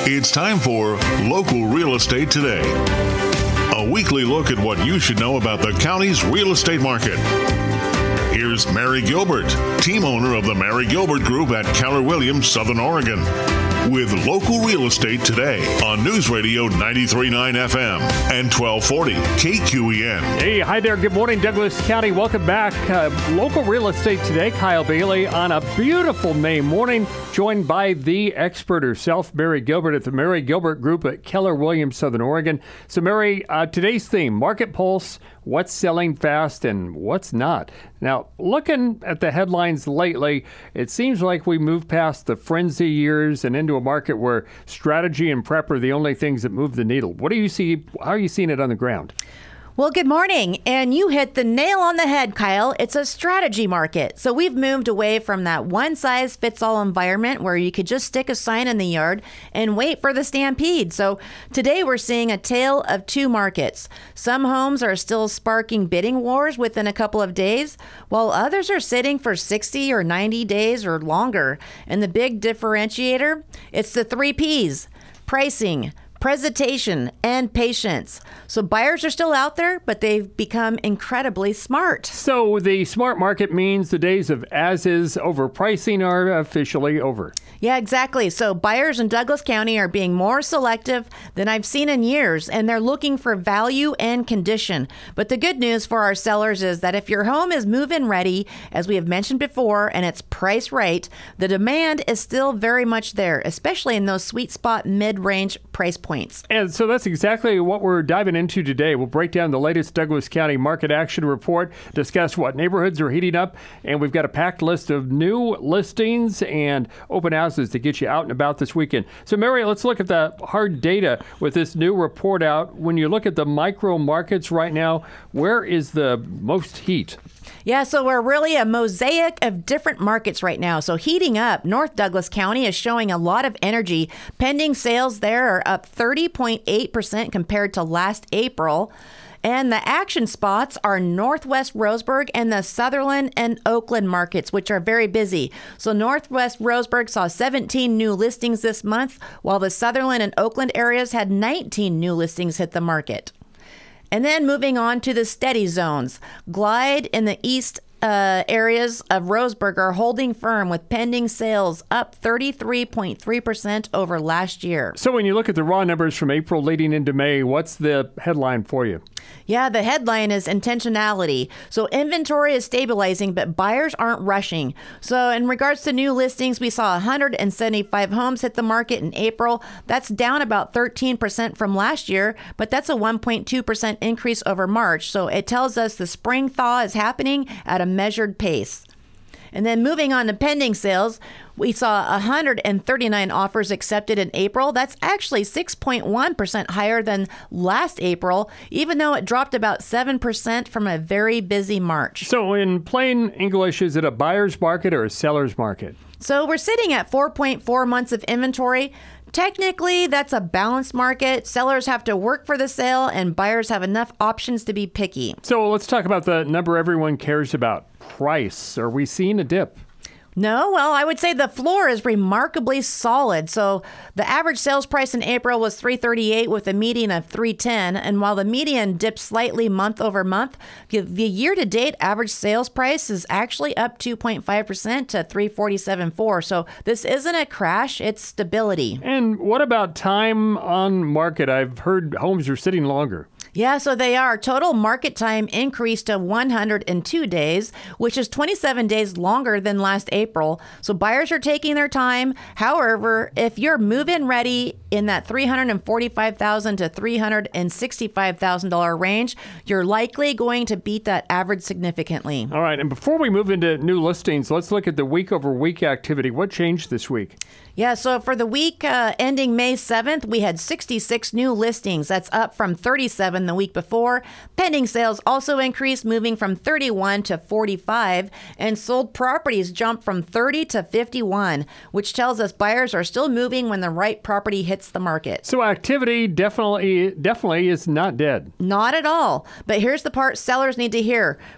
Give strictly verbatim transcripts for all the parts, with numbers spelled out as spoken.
It's time for Local Real Estate Today, a weekly look at what you should know about the county's real estate market. Here's Mary Gilbert, team owner of the Mary Gilbert Group at Keller Williams, Southern Oregon, with Local Real Estate Today on News Radio ninety-three point nine F M and twelve forty K Q E N. Hey, hi there. Good morning, Douglas County. Welcome back. Uh, Local Real Estate Today, Kyle Bailey on a beautiful May morning, joined by the expert herself, Mary Gilbert at the Mary Gilbert Group at Keller Williams, Southern Oregon. So, Mary, uh, today's theme, Market Pulse, what's selling fast and what's not. Now, looking at the headlines lately, it seems like we moved past the frenzy years and into a market where strategy and prep are the only things that move the needle. What do you see? How are you seeing it on the ground? Well, good morning. And you hit the nail on the head, Kyle. It's a strategy market. So we've moved away from that one-size-fits-all environment where you could just stick a sign in the yard and wait for the stampede. So today we're seeing a tale of two markets. Some homes are still sparking bidding wars within a couple of days, while others are sitting for sixty or ninety days or longer. And the big differentiator, it's the three P's: pricing, presentation, and patience. So buyers are still out there, but they've become incredibly smart. So the smart market means the days of as-is overpricing are officially over. Yeah, exactly. So buyers in Douglas County are being more selective than I've seen in years, and they're looking for value and condition. But the good news for our sellers is that if your home is move-in ready, as we have mentioned before, and it's priced right, the demand is still very much there, especially in those sweet spot mid-range price points. And so that's exactly what we're diving into today. We'll break down the latest Douglas County Market Action Report, discuss what neighborhoods are heating up, and we've got a packed list of new listings and open houses to get you out and about this weekend. So, Mary, let's look at the hard data with this new report out. When you look at the micro markets right now, where is the most heat? Yeah, so we're really a mosaic of different markets right now. So heating up, North Douglas County is showing a lot of energy. Pending sales there are up thirty point eight percent compared to last April. And the action spots are Northwest Roseburg and the Sutherland and Oakland markets, which are very busy. So Northwest Roseburg saw seventeen new listings this month, while the Sutherland and Oakland areas had nineteen new listings hit the market. And then moving on to the steady zones. Glide in the east uh, areas of Roseburg are holding firm with pending sales up thirty-three point three percent over last year. So when you look at the raw numbers from April leading into May, what's the headline for you? Yeah, the headline is intentionality. So inventory is stabilizing, but buyers aren't rushing. So in regards to new listings, we saw one hundred seventy-five homes hit the market in April. That's down about thirteen percent from last year, but that's a one point two percent increase over March. So it tells us the spring thaw is happening at a measured pace. And then moving on to pending sales, we saw one hundred thirty-nine offers accepted in April. That's actually six point one percent higher than last April, even though it dropped about seven percent from a very busy March. So in plain English, is it a buyer's market or a seller's market? So we're sitting at four point four months of inventory. Technically, that's a balanced market. Sellers have to work for the sale, and buyers have enough options to be picky. So let's talk about the number everyone cares about, price. Are we seeing a dip? No, well, I would say the floor is remarkably solid. So the average sales price in April was three thirty-eight with a median of three ten. And while the median dipped slightly month over month, the year-to-date average sales price is actually up two point five percent to three forty-seven point four. So this isn't a crash, it's stability. And what about time on market? I've heard homes are sitting longer. Yeah, so they are. Total market time increased to one hundred two days, which is twenty-seven days longer than last April. So buyers are taking their time. However, if you're move-in ready in that three hundred forty-five thousand dollars to three hundred sixty-five thousand dollars range, you're likely going to beat that average significantly. All right, and before we move into new listings, let's look at the week-over-week activity. What changed this week? Yeah, so for the week uh, ending May seventh, we had sixty-six new listings. That's up from thirty-seven the week before. Pending sales also increased, moving from thirty-one to forty-five, and sold properties jumped from thirty to fifty-one, which tells us buyers are still moving when the right property hits the market. So activity definitely, definitely is not dead. Not at all. But here's the part sellers need to hear.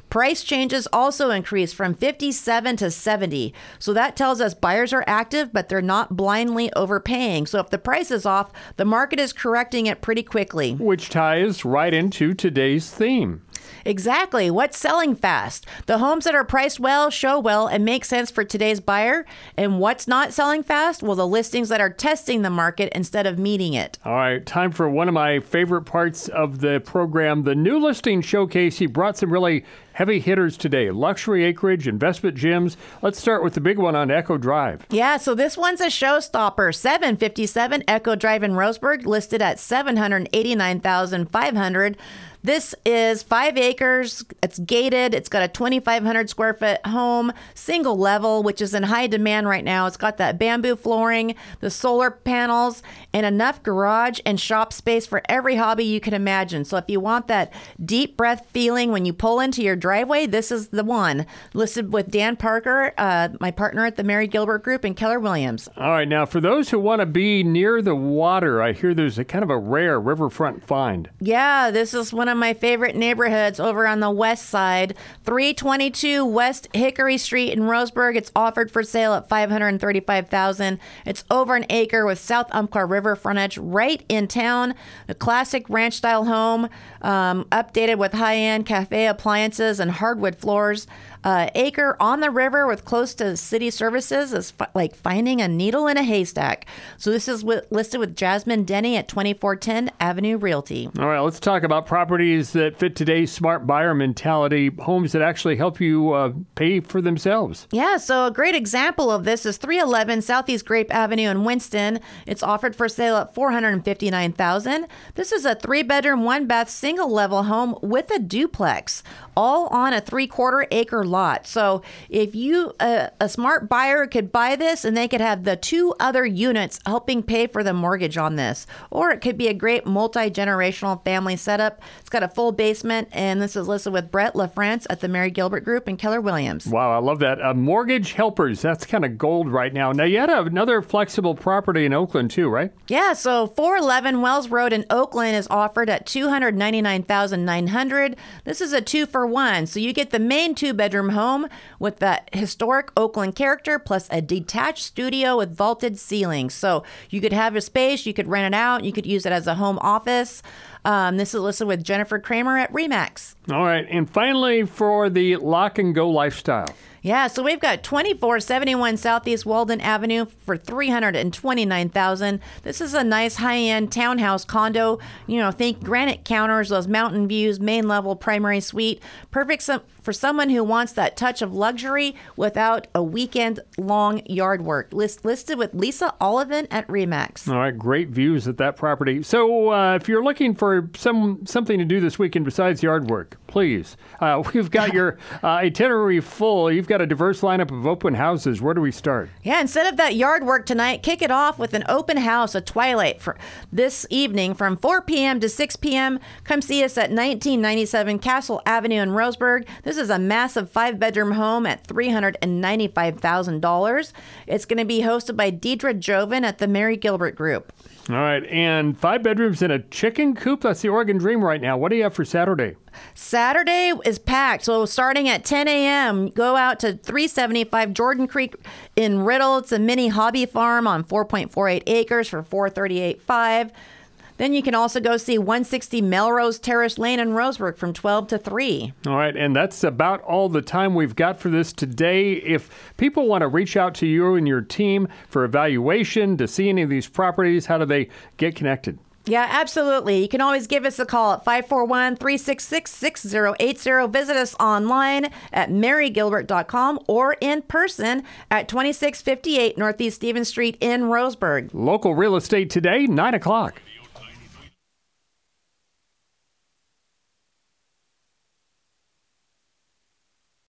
Price changes also increased from fifty-seven to seventy. So that tells us buyers are active, but they're not blindly overpaying. So if the price is off, the market is correcting it pretty quickly. Which ties right into today's theme. Exactly. What's selling fast? The homes that are priced well, show well, and make sense for today's buyer. And what's not selling fast? Well, the listings that are testing the market instead of meeting it. All right, time for one of my favorite parts of the program, the new listing showcase. He brought some really heavy hitters today. Luxury acreage, investment gems. Let's start with the big one on Echo Drive. Yeah, so this one's a showstopper. seven fifty-seven Echo Drive in Roseburg, listed at seven hundred eighty-nine thousand five hundred dollars. This is five acres. It's gated. It's got a twenty-five hundred square foot home, single level, which is in high demand right now. It's got that bamboo flooring, the solar panels, and enough garage and shop space for every hobby you can imagine. So if you want that deep breath feeling when you pull into your driveway, this is the one. Listed with Dan Parker, uh, my partner at the Mary Gilbert Group, and Keller Williams. All right, now for those who want to be near the water, I hear there's a kind of a rare riverfront find. Yeah, this is one of my favorite neighborhoods over on the west side. three twenty-two West Hickory Street in Roseburg. It's offered for sale at five hundred thirty-five thousand dollars. It's over an acre with South Umpqua River frontage right in town. A classic ranch-style home, um, updated with high-end cafe appliances and hardwood floors. Uh, acre on the river with close to city services is fi- like finding a needle in a haystack. So this is w- listed with Jasmine Denny at twenty-four ten Avenue Realty. All right, let's talk about properties that fit today's smart buyer mentality, homes that actually help you uh, pay for themselves. Yeah, so a great example of this is three eleven Southeast Grape Avenue in Winston. It's offered for sale at four hundred fifty-nine thousand dollars. This is a three-bedroom, one-bath, single-level home with a duplex, all on a three-quarter acre lot. So if you, uh, a smart buyer could buy this and they could have the two other units helping pay for the mortgage on this. Or it could be a great multi-generational family setup. It's got a full basement, and this is listed with Brett LaFrance at the Mary Gilbert Group and Keller Williams. Wow, I love that. Uh, mortgage helpers, that's kind of gold right now. Now, you had another flexible property in Oakland too, right? Yeah, so four eleven Wells Road in Oakland is offered at two hundred ninety-nine thousand nine hundred dollars. This is a two for one, so you get the main two-bedroom home with that historic Oakland character plus a detached studio with vaulted ceilings. So you could have your space, you could rent it out, you could use it as a home office. Um, this is listed with Jennifer Kramer at Remax. All right, and finally for the lock and go lifestyle. Yeah, so we've got twenty-four seventy-one Southeast Walden Avenue for three hundred twenty-nine thousand dollars. This is a nice high-end townhouse condo. You know, think granite counters, those mountain views, main level primary suite. Perfect some, for someone who wants that touch of luxury without a weekend-long yard work. List, listed with Lisa Olivan at Remax. All right, great views at that property. So uh, if you're looking for some something to do this weekend besides yard work, please, uh, we've got your uh, itinerary full. You've got a diverse lineup of open houses. Where do we start? Yeah, instead of that yard work tonight, kick it off with an open house, a twilight for this evening from four p.m. to six p.m. Come see us at nineteen ninety-seven Castle Avenue in Roseburg. This is a massive five-bedroom home at three hundred ninety-five thousand dollars. It's going to be hosted by Deidre Joven at the Mary Gilbert Group. All right, and five bedrooms in a chicken coop. That's the Oregon Dream right now. What do you have for Saturday? Saturday is packed. So starting at ten a.m., go out to three seventy-five Jordan Creek in Riddle. It's a mini hobby farm on four point four eight acres for four hundred thirty-eight thousand five hundred dollars. Then you can also go see one sixty Melrose Terrace Lane in Roseburg from twelve to three. All right, and that's about all the time we've got for this today. If people want to reach out to you and your team for evaluation, to see any of these properties, how do they get connected? Yeah, absolutely. You can always give us a call at five four one, three six six, six zero eight zero. Visit us online at mary gilbert dot com or in person at twenty-six fifty-eight Northeast Stevens Street in Roseburg. Local Real Estate Today, nine o'clock.